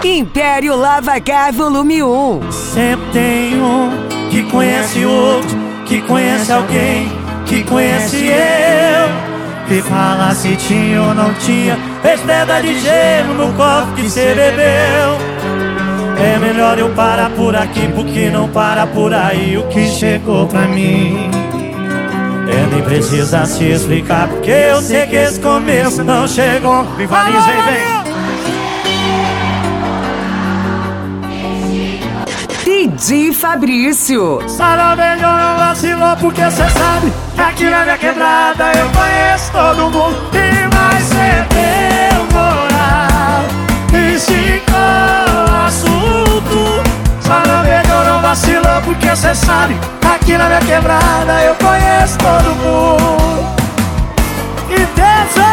Império Lavacar Volume 1. Sempre tem um que conhece outro, que conhece alguém, que conhece eu, e fala se tinha ou não tinha pedra de gelo no copo que cê bebeu. É melhor eu parar por aqui, porque não para por aí o que chegou pra mim. Nem precisa se explicar, porque eu sei que esse começo não chegou. Rivaliza e vem. DJ Fabrício. Sarabelho não vacilou, porque cê sabe que aqui na minha quebrada eu conheço todo mundo. E mais cê deu moral, esticou o assunto. Sarabelho não vacilou, porque cê sabe que aqui na minha quebrada eu conheço todo mundo. E desce.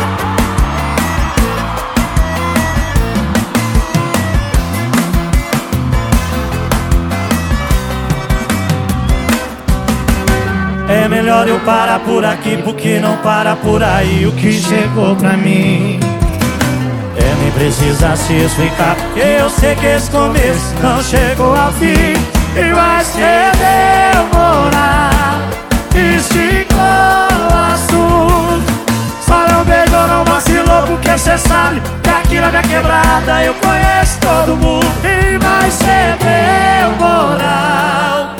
É melhor eu parar por aqui, porque não para por aí o que chegou pra mim. Nem precisa se explicar, porque eu sei que esse começo não chegou ao fim. E vai ser demorar, esticou o assunto. Só não beijou, não vacilou, porque cê sabe que aqui na minha quebrada eu conheço todo mundo. E vai ser demorar.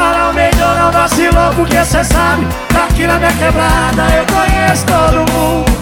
Não vacilou, porque cê sabe que aqui na minha quebrada eu conheço todo mundo.